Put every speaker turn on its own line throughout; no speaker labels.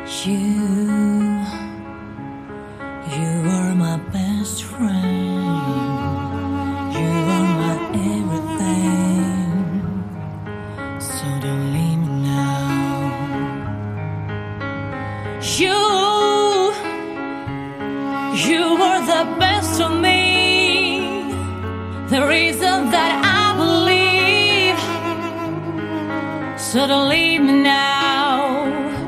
You, you are my best friend. You are my everything. So don't leave me now. You are the best of me. The reason that I believe. So don't leave me now.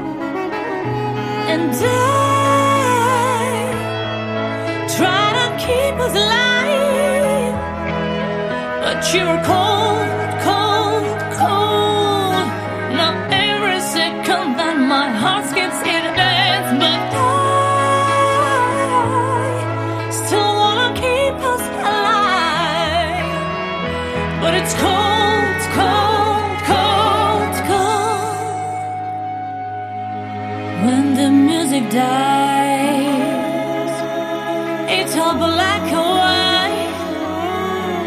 And I try to keep us alive, but you're cold, cold, cold. Not every second that my heart skips it beats, but I still wanna keep us alive. But it's cold, cold, cold, cold. When the music dies, it's all black and white,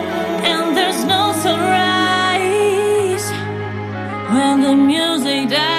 and there's no sunrise. When the music dies.